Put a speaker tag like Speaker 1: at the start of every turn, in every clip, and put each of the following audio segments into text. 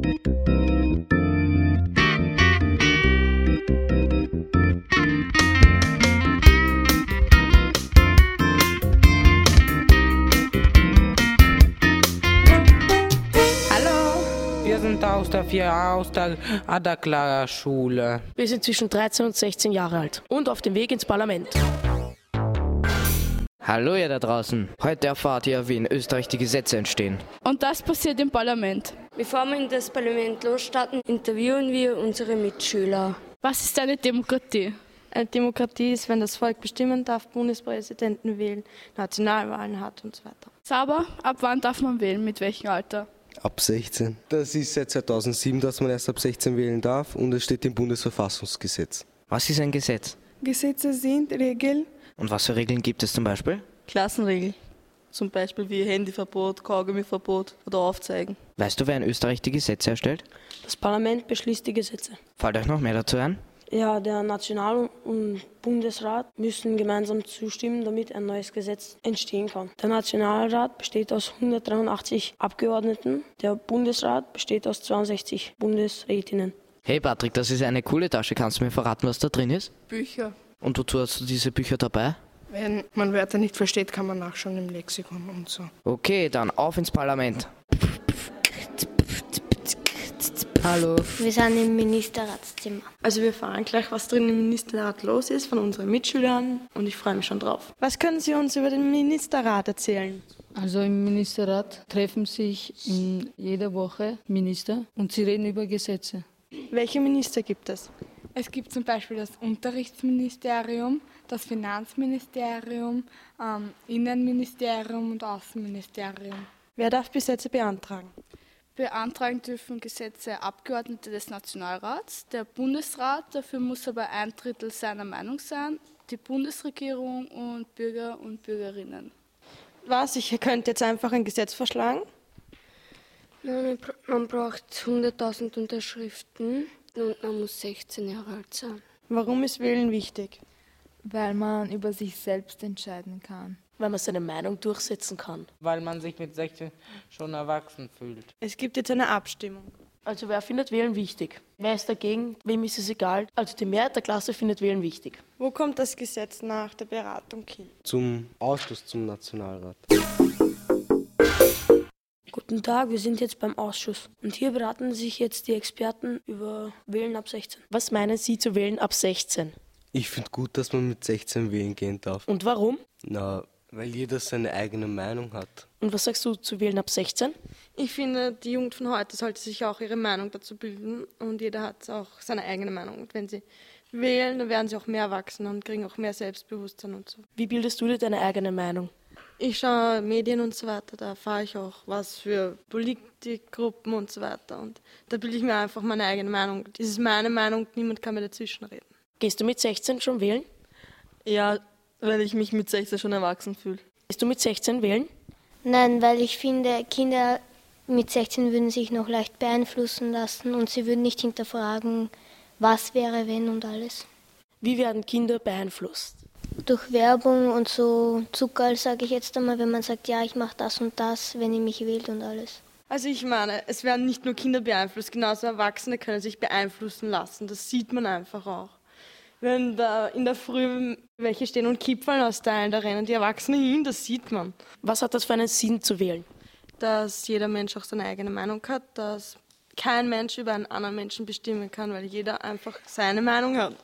Speaker 1: Wir sind aus der Adaklar-Schule.
Speaker 2: Wir sind zwischen 13 und 16 Jahre alt und auf dem Weg ins Parlament.
Speaker 3: Hallo ihr da draußen. Heute erfahrt ihr, wie in Österreich die Gesetze entstehen.
Speaker 4: Und das passiert im Parlament.
Speaker 5: Bevor wir in das Parlament losstarten, interviewen wir unsere Mitschüler.
Speaker 4: Was ist eine Demokratie?
Speaker 6: Eine Demokratie ist, wenn das Volk bestimmen darf, Bundespräsidenten wählen, Nationalwahlen hat und so weiter.
Speaker 4: Sauber, ab wann darf man wählen, mit welchem Alter?
Speaker 7: Ab 16. Das ist seit 2007, dass man erst ab 16 wählen darf und es steht im Bundesverfassungsgesetz.
Speaker 3: Was ist ein Gesetz?
Speaker 8: Gesetze sind Regeln.
Speaker 3: Und was für Regeln gibt es zum Beispiel?
Speaker 9: Klassenregeln. Zum Beispiel wie Handyverbot, Kaugummiverbot oder Aufzeigen.
Speaker 3: Weißt du, wer in Österreich die Gesetze erstellt?
Speaker 2: Das Parlament beschließt die Gesetze.
Speaker 3: Fällt euch noch mehr dazu ein?
Speaker 2: Ja, der National- und Bundesrat müssen gemeinsam zustimmen, damit ein neues Gesetz entstehen kann. Der Nationalrat besteht aus 183 Abgeordneten, der Bundesrat besteht aus 62 Bundesrätinnen.
Speaker 3: Hey Patrick, das ist eine coole Tasche. Kannst du mir verraten, was da drin ist?
Speaker 8: Bücher.
Speaker 3: Und wozu hast du diese Bücher dabei?
Speaker 8: Wenn man Wörter nicht versteht, kann man nachschauen im Lexikon und so.
Speaker 3: Okay, dann auf ins Parlament.
Speaker 6: Hallo.
Speaker 5: Wir sind im Ministerratszimmer.
Speaker 6: Also wir erfahren gleich, was drin im Ministerrat los ist von unseren Mitschülern und ich freue mich schon drauf. Was können Sie uns über den Ministerrat erzählen?
Speaker 10: Also im Ministerrat treffen sich in jeder Woche Minister und sie reden über Gesetze.
Speaker 6: Welche Minister gibt es?
Speaker 4: Es gibt zum Beispiel das Unterrichtsministerium, das Finanzministerium, Innenministerium und Außenministerium.
Speaker 6: Wer darf Gesetze beantragen?
Speaker 4: Beantragen dürfen Gesetze Abgeordnete des Nationalrats, der Bundesrat, dafür muss aber 1/3 seiner Meinung sein, die Bundesregierung und Bürger und Bürgerinnen.
Speaker 6: Was? Ich könnte jetzt einfach ein Gesetz vorschlagen?
Speaker 5: Nein, man braucht 100.000 Unterschriften und man muss 16 Jahre alt sein.
Speaker 6: Warum ist Wählen wichtig?
Speaker 11: Weil man über sich selbst entscheiden kann.
Speaker 2: Weil man seine Meinung durchsetzen kann.
Speaker 1: Weil man sich mit 16 schon erwachsen fühlt.
Speaker 6: Es gibt jetzt eine Abstimmung.
Speaker 2: Also wer findet Wählen wichtig? Wer ist dagegen? Wem ist es egal? Also die Mehrheit der Klasse findet Wählen wichtig.
Speaker 6: Wo kommt das Gesetz nach der Beratung hin?
Speaker 7: Zum Ausschuss zum Nationalrat.
Speaker 2: Guten Tag, wir sind jetzt beim Ausschuss. Und hier beraten sich jetzt die Experten über Wählen ab 16. Was meinen Sie zu Wählen ab 16?
Speaker 7: Ich finde gut, dass man mit 16 wählen gehen darf.
Speaker 2: Und warum?
Speaker 7: Na, weil jeder seine eigene Meinung hat.
Speaker 2: Und was sagst du zu Wählen ab 16?
Speaker 6: Ich finde, die Jugend von heute sollte sich auch ihre Meinung dazu bilden und jeder hat auch seine eigene Meinung. Und wenn sie wählen, dann werden sie auch mehr erwachsen und kriegen auch mehr Selbstbewusstsein und so.
Speaker 2: Wie bildest du dir deine eigene Meinung?
Speaker 6: Ich schaue Medien und so weiter, da erfahre ich auch, was für Politikgruppen und so weiter. Und da bilde ich mir einfach meine eigene Meinung. Das ist meine Meinung, niemand kann mir dazwischen reden.
Speaker 2: Gehst du mit 16 schon wählen?
Speaker 9: Ja, weil ich mich mit 16 schon erwachsen fühle.
Speaker 2: Gehst du mit 16 wählen?
Speaker 5: Nein, weil ich finde, Kinder mit 16 würden sich noch leicht beeinflussen lassen und sie würden nicht hinterfragen, was wäre, wenn und alles.
Speaker 2: Wie werden Kinder beeinflusst?
Speaker 5: Durch Werbung und so Zuckerl, sage ich jetzt einmal, wenn man sagt, ja, ich mache das und das, wenn ihr mich wählt und alles.
Speaker 6: Also ich meine, es werden nicht nur Kinder beeinflusst, genauso Erwachsene können sich beeinflussen lassen. Das sieht man einfach auch. Wenn da in der Früh welche stehen und Kipferl austeilen, da rennen die Erwachsenen hin, das sieht man.
Speaker 2: Was hat das für einen Sinn zu wählen?
Speaker 6: Dass jeder Mensch auch seine eigene Meinung hat, dass kein Mensch über einen anderen Menschen bestimmen kann, weil jeder einfach seine Meinung hat.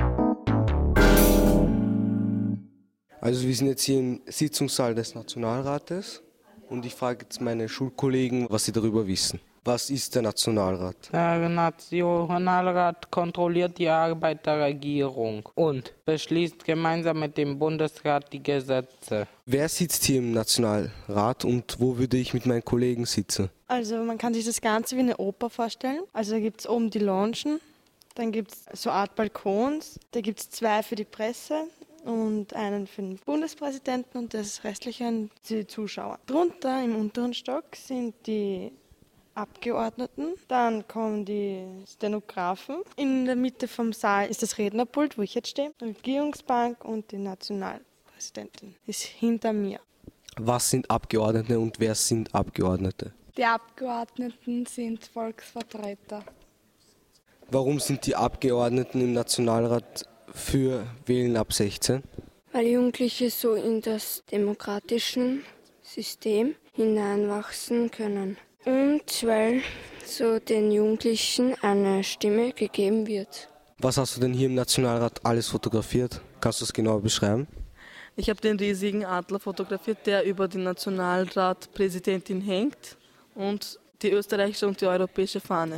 Speaker 7: Also wir sind jetzt hier im Sitzungssaal des Nationalrates und ich frage jetzt meine Schulkollegen, was sie darüber wissen. Was ist der Nationalrat?
Speaker 1: Der Nationalrat kontrolliert die Arbeit der Regierung und beschließt gemeinsam mit dem Bundesrat die Gesetze.
Speaker 7: Wer sitzt hier im Nationalrat und wo würde ich mit meinen Kollegen sitzen?
Speaker 6: Also man kann sich das Ganze wie eine Oper vorstellen. Also da gibt es oben die Loungen, dann gibt es so eine Art Balkons, da gibt es 2 für die Presse und einen für den Bundespräsidenten und das restliche an die Zuschauer. Drunter im unteren Stock sind die Abgeordneten, dann kommen die Stenografen. In der Mitte vom Saal ist das Rednerpult, wo ich jetzt stehe. Die Regierungsbank und die Nationalpräsidentin ist hinter mir.
Speaker 7: Was sind Abgeordnete und wer sind Abgeordnete?
Speaker 4: Die Abgeordneten sind Volksvertreter.
Speaker 7: Warum sind die Abgeordneten im Nationalrat für Wählen ab 16?
Speaker 12: Weil Jugendliche so in das demokratische System hineinwachsen können. Und weil so den Jugendlichen eine Stimme gegeben wird.
Speaker 7: Was hast du denn hier im Nationalrat alles fotografiert? Kannst du es genauer beschreiben?
Speaker 9: Ich habe den riesigen Adler fotografiert, der über die Nationalratpräsidentin hängt und die österreichische und die europäische Fahne.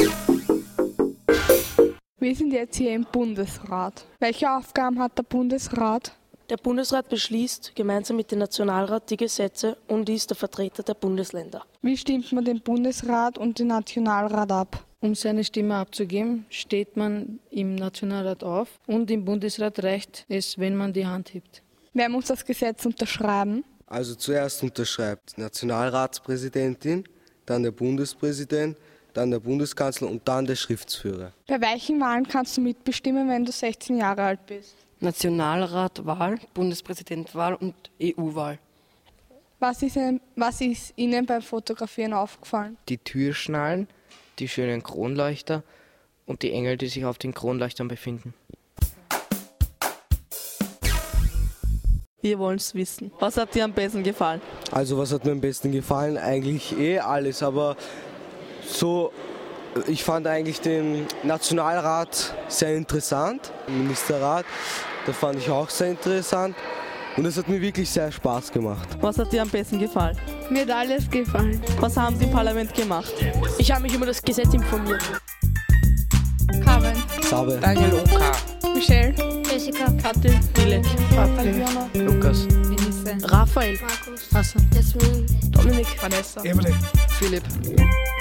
Speaker 4: Wir sind jetzt hier im Bundesrat. Welche Aufgaben hat der Bundesrat?
Speaker 2: Der Bundesrat beschließt gemeinsam mit dem Nationalrat die Gesetze und ist der Vertreter der Bundesländer.
Speaker 4: Wie stimmt man den Bundesrat und den Nationalrat ab?
Speaker 10: Um seine Stimme abzugeben, steht man im Nationalrat auf und im Bundesrat reicht es, wenn man die Hand hebt.
Speaker 4: Wer muss das Gesetz unterschreiben?
Speaker 7: Also zuerst unterschreibt die Nationalratspräsidentin, dann der Bundespräsident, dann der Bundeskanzler und dann der Schriftführer.
Speaker 4: Bei welchen Wahlen kannst du mitbestimmen, wenn du 16 Jahre alt bist?
Speaker 3: Nationalratwahl, Bundespräsidentwahl und EU-Wahl.
Speaker 4: Was ist Ihnen beim Fotografieren aufgefallen?
Speaker 3: Die Türschnallen, die schönen Kronleuchter und die Engel, die sich auf den Kronleuchtern befinden.
Speaker 9: Wir wollen es wissen. Was hat dir am besten gefallen?
Speaker 7: Also was hat mir am besten gefallen? Eigentlich alles, aber ich fand eigentlich den Nationalrat sehr interessant, den Ministerrat, da fand ich auch sehr interessant und es hat mir wirklich sehr Spaß gemacht.
Speaker 9: Was hat dir am besten gefallen?
Speaker 12: Mir hat alles gefallen.
Speaker 9: Was haben Sie im Parlament gemacht?
Speaker 2: Ich habe mich über das Gesetz informiert.
Speaker 4: Carmen,
Speaker 7: Sabe,
Speaker 1: Daniel Oka,
Speaker 4: Michelle,
Speaker 5: Jessica,
Speaker 4: Kathi,
Speaker 9: Wille,
Speaker 4: Albiona,
Speaker 3: Lukas,
Speaker 4: Denise,
Speaker 2: Raphael,
Speaker 4: Hassan,
Speaker 12: Jasmin,
Speaker 2: Dominik,
Speaker 4: Vanessa,
Speaker 3: Philipp.